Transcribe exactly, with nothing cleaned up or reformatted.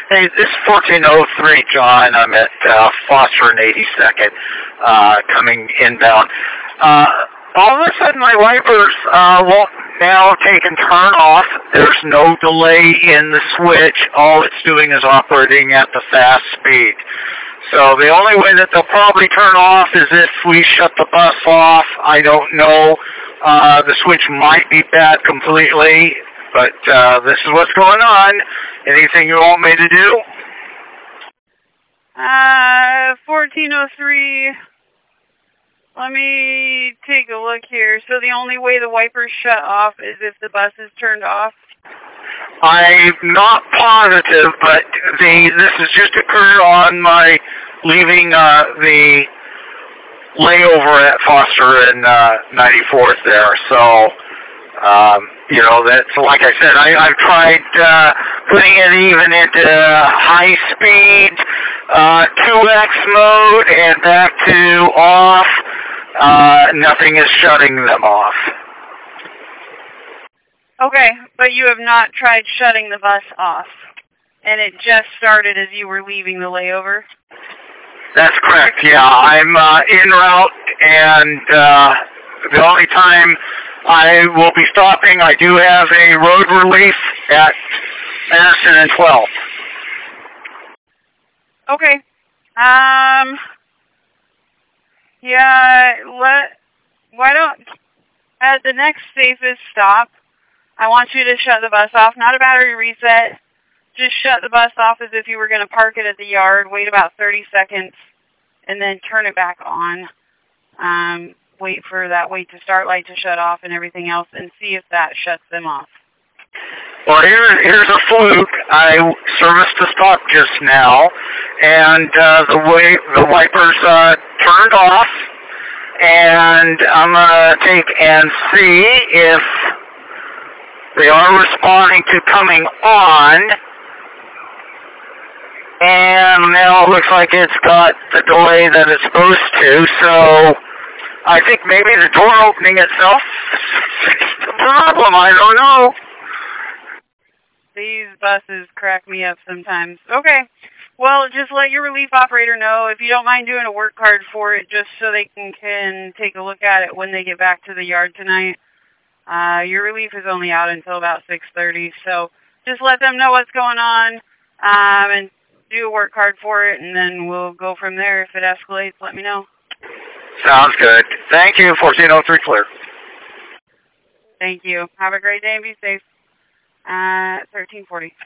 Hey, this is fourteen oh three, John. I'm at uh, Foster and eighty-second, uh, coming inbound. Uh, all of a sudden, my wipers uh, won't now take and turn off. There's no delay in the switch. All it's doing is operating at the fast speed. So the only way that they'll probably turn off is if we shut the bus off. I don't know. Uh, the switch might be bad completely, but uh, this is what's going on. Anything you want me to do? Uh, fourteen oh three. Let me take a look here. So the only way the wipers shut off is if the bus is turned off? I'm not positive, but the this has just occurred on my leaving uh, the layover at Foster and uh, ninety-fourth there. So, um, you know, that's like I said, I, I've tried uh, putting it even into high speed, uh, two X mode, and back to off. Uh, nothing is shutting them off. Okay, but you have not tried shutting the bus off, and it just started as you were leaving the layover? That's correct, yeah. I'm uh, en route, and uh, the only time I will be stopping, I do have a road relief at Madison and twelve. Okay. Um, yeah, let, why don't, at the next safest stop, I want you to shut the bus off, not a battery reset. Just shut the bus off as if you were going to park it at the yard, wait about thirty seconds, and then turn it back on. Um, wait for that wait to start light to shut off and everything else, and see if that shuts them off. Well, here, here's a fluke. I serviced the stop just now, and uh, the way the wipers uh, turned off, and I'm going to take and see if they are responding to coming on, and now it looks like it's got the delay that it's supposed to, so I think maybe the door opening itself is the problem. I don't know. These buses crack me up sometimes. Okay. Well, just let your relief operator know. If you don't mind doing a work card for it, just so they can, can take a look at it when they get back to the yard tonight. Uh, your relief is only out until about six thirty, so just let them know what's going on, um, and do a work card for it, and then we'll go from there. If it escalates, let me know. Sounds good. Thank you. fourteen oh three clear. Thank you. Have a great day and be safe. Uh, thirteen forty.